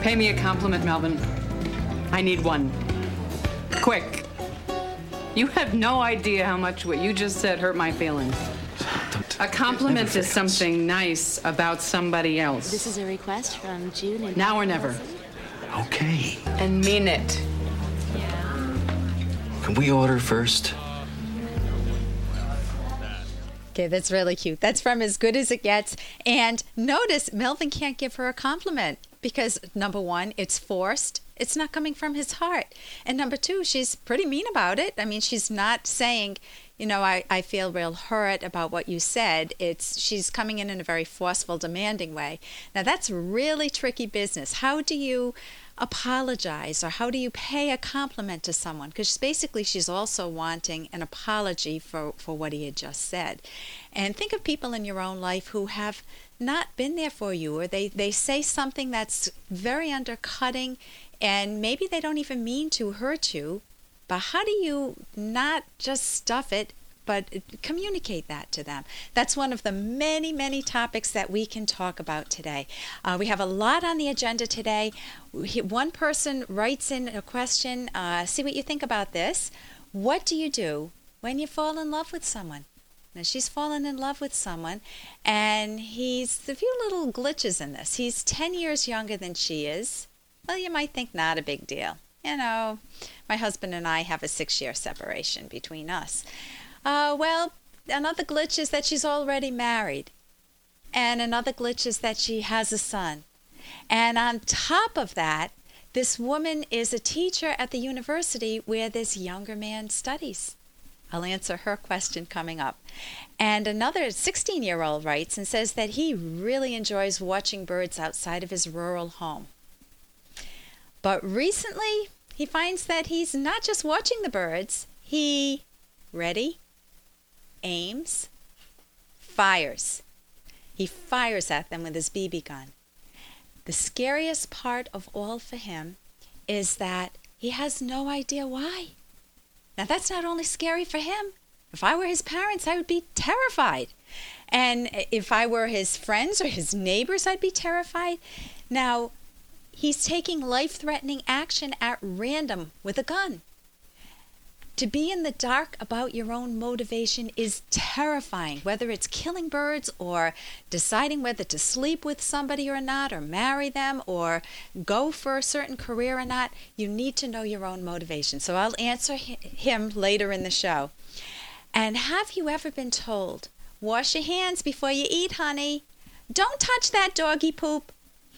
Pay me a compliment, Melvin. I need one. Quick. You have no idea how much what you just said hurt my feelings. A compliment is something nice about somebody else. This is a request from June and Now or never. Okay. And mean it. Can we order first? Okay, that's really cute. That's from As Good As It Gets. And notice, Melvin can't give her a compliment because, number one, it's forced. It's not coming from his heart. And number two, she's pretty mean about it. I mean, she's not saying, I feel real hurt about what you said. She's coming in a very forceful, demanding way. Now, that's really tricky business. How do you apologize, or how do you pay a compliment to someone? Because basically she's also wanting an apology for what he had just said. And think of people in your own life who have not been there for you, or they say something that's very undercutting, and maybe they don't even mean to hurt you, but how do you not just stuff it, but communicate that to them? That's one of the many, many topics that we can talk about today. We have a lot on the agenda today. One person writes in a question. See what you think about this. What do you do when you fall in love with someone? Now, she's fallen in love with someone, and he's a few little glitches in this. He's 10 years younger than she is. Well, you might think not a big deal. My husband and I have a 6-year separation between us. Well, another glitch is that she's already married. And another glitch is that she has a son. And on top of that, this woman is a teacher at the university where this younger man studies. I'll answer her question coming up. And another 16-year-old writes and says that he really enjoys watching birds outside of his rural home. But recently, he finds that he's not just watching the birds. He, ready? Aims, fires. He fires at them with his BB gun. The scariest part of all for him is that he has no idea why. Now, that's not only scary for him. If I were his parents, I would be terrified. And if I were his friends or his neighbors, I'd be terrified. Now, he's taking life-threatening action at random with a gun. To be in the dark about your own motivation is terrifying, whether it's killing birds or deciding whether to sleep with somebody or not, or marry them, or go for a certain career or not. You need to know your own motivation. So I'll answer him later in the show. And have you ever been told, wash your hands before you eat, honey? Don't touch that doggy poop.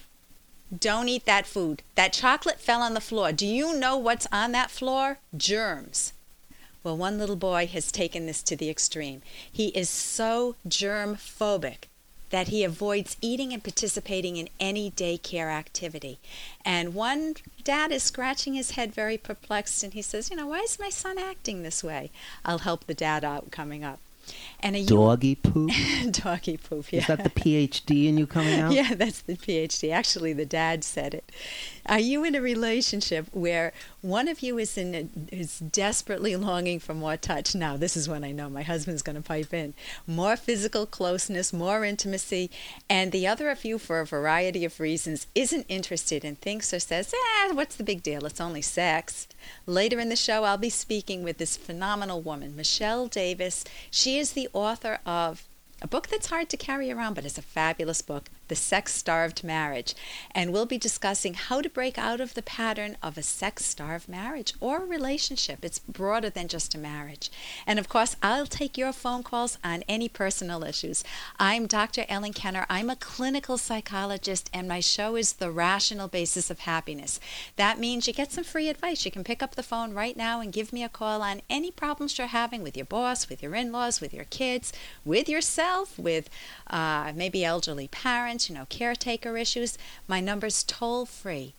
Don't eat that food. That chocolate fell on the floor. Do you know what's on that floor? Germs. Well, one little boy has taken this to the extreme. He is so germ-phobic that he avoids eating and participating in any daycare activity. And one dad is scratching his head very perplexed, and he says, why is my son acting this way? I'll help the dad out coming up. And doggy poop? Doggy poop, yeah. Is that the PhD in you coming out? Yeah, that's the PhD. Actually, the dad said it. Are you in a relationship where one of you is desperately longing for more touch? Now, this is when I know my husband's going to pipe in. More physical closeness, more intimacy, and the other of you, for a variety of reasons, isn't interested and thinks or says, what's the big deal? It's only sex. Later in the show, I'll be speaking with this phenomenal woman, Michelle Davis. She is the author of a book that's hard to carry around, but it's a fabulous book, The Sex-Starved Marriage. And we'll be discussing how to break out of the pattern of a sex-starved marriage or a relationship. It's broader than just a marriage. And of course, I'll take your phone calls on any personal issues. I'm Dr. Ellen Kenner. I'm a clinical psychologist, and my show is The Rational Basis of Happiness. That means you get some free advice. You can pick up the phone right now and give me a call on any problems you're having with your boss, with your in-laws, with your kids, with yourself, with maybe elderly parents, caretaker issues. My number's toll-free,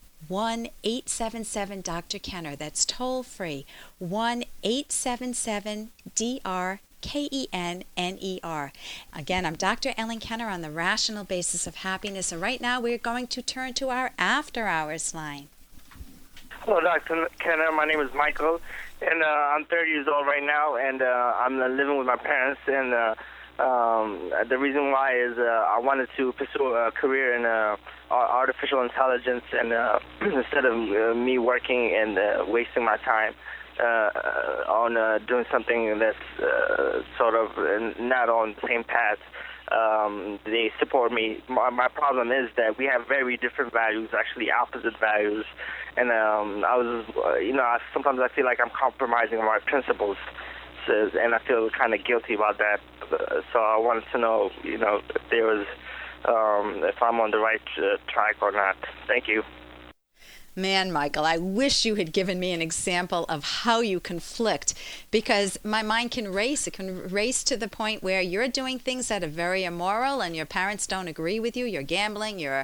1-877-Dr. Kenner. That's toll-free, 1-877-DRKENNER. Again, I'm Dr. Ellen Kenner on The Rational Basis of Happiness, and right now we're going to turn to our after-hours line. Hello, Dr. Kenner. My name is Michael, and I'm 30 years old right now, and I'm living with my parents, and The reason why is I wanted to pursue a career in artificial intelligence, and instead of me working and wasting my time on doing something that's sort of not on the same path, they support me. My problem is that we have very different values, actually opposite values, and sometimes I feel like I'm compromising on my principles, and I feel kind of guilty about that. So I wanted to know, if there was, if I'm on the right track or not. Thank you. Man, Michael, I wish you had given me an example of how you conflict, because my mind can race. It can race to the point where you're doing things that are very immoral and your parents don't agree with you. You're gambling, you're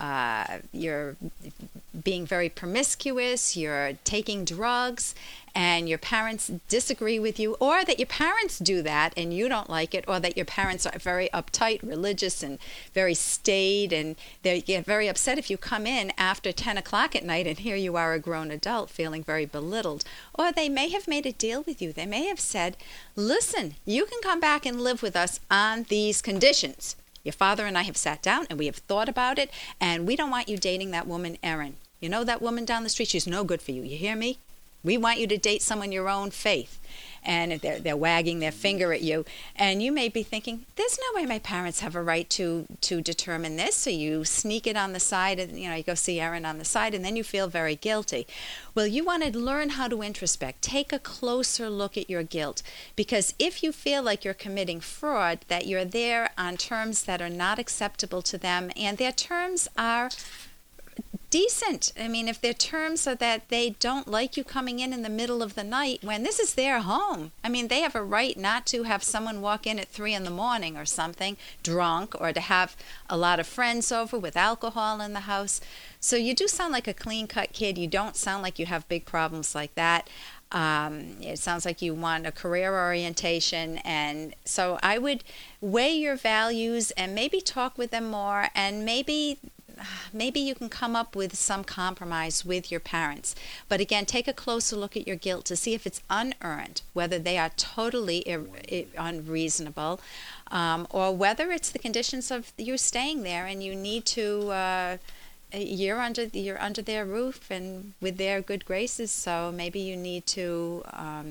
being very promiscuous, you're taking drugs, and your parents disagree with you, or that your parents do that and you don't like it, or that your parents are very uptight, religious, and very staid, and they get very upset if you come in after 10 o'clock at night and here you are a grown adult feeling very belittled. Or they may have made a deal with you. They may have said, listen, you can come back and live with us on these conditions. Your father and I have sat down and we have thought about it, and we don't want you dating that woman, Erin. You know that woman down the street? She's no good for you. You hear me? We want you to date someone your own faith. And they're wagging their finger at you. And you may be thinking, there's no way my parents have a right to determine this. So you sneak it on the side, and you go see Erin on the side, and then you feel very guilty. Well, you want to learn how to introspect. Take a closer look at your guilt. Because if you feel like you're committing fraud, that you're there on terms that are not acceptable to them, and their terms are decent. I mean, if their terms are that they don't like you coming in the middle of the night when this is their home. I mean, they have a right not to have someone walk in at 3 a.m. or something drunk, or to have a lot of friends over with alcohol in the house. So you do sound like a clean-cut kid. You don't sound like you have big problems like that. It sounds like you want a career orientation, and so I would weigh your values and maybe talk with them more, and maybe you can come up with some compromise with your parents. But again, take a closer look at your guilt to see if it's unearned, whether they are totally unreasonable, or whether it's the conditions of you staying there and you need to, you're under their roof and with their good graces, so maybe you need to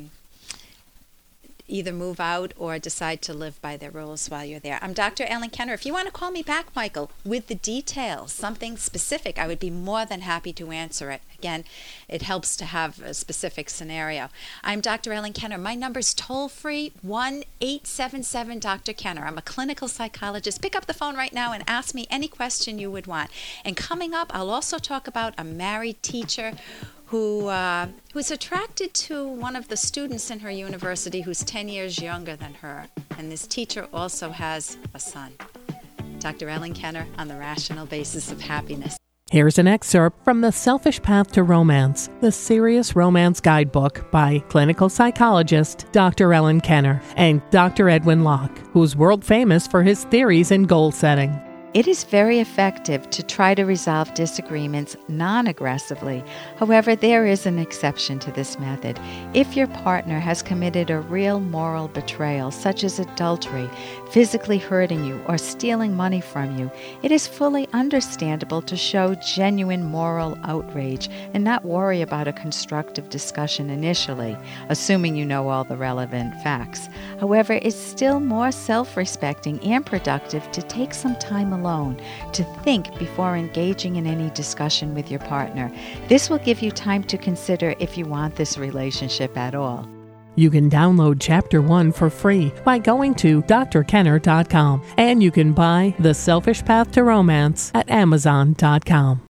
either move out or decide to live by their rules while you're there. I'm Dr. Ellen Kenner. If you want to call me back, Michael, with the details, something specific, I would be more than happy to answer it. Again, it helps to have a specific scenario. I'm Dr. Ellen Kenner. My number's toll-free, 1-877-Dr. Kenner. I'm a clinical psychologist. Pick up the phone right now and ask me any question you would want. And coming up, I'll also talk about a married teacher who's attracted to one of the students in her university who's 10 years younger than her. And this teacher also has a son. Dr. Ellen Kenner on the Rational Basis of Happiness. Here's an excerpt from The Selfish Path to Romance, the Serious Romance Guidebook by clinical psychologist Dr. Ellen Kenner and Dr. Edwin Locke, who's world famous for his theories in goal setting. It is very effective to try to resolve disagreements non-aggressively. However, there is an exception to this method. If your partner has committed a real moral betrayal, such as adultery, physically hurting you, or stealing money from you, it is fully understandable to show genuine moral outrage and not worry about a constructive discussion initially, assuming you know all the relevant facts. However, it's still more self-respecting and productive to take some time alone to think before engaging in any discussion with your partner. This will give you time to consider if you want this relationship at all. You can download Chapter 1 for free by going to drkenner.com, and you can buy The Selfish Path to Romance at amazon.com.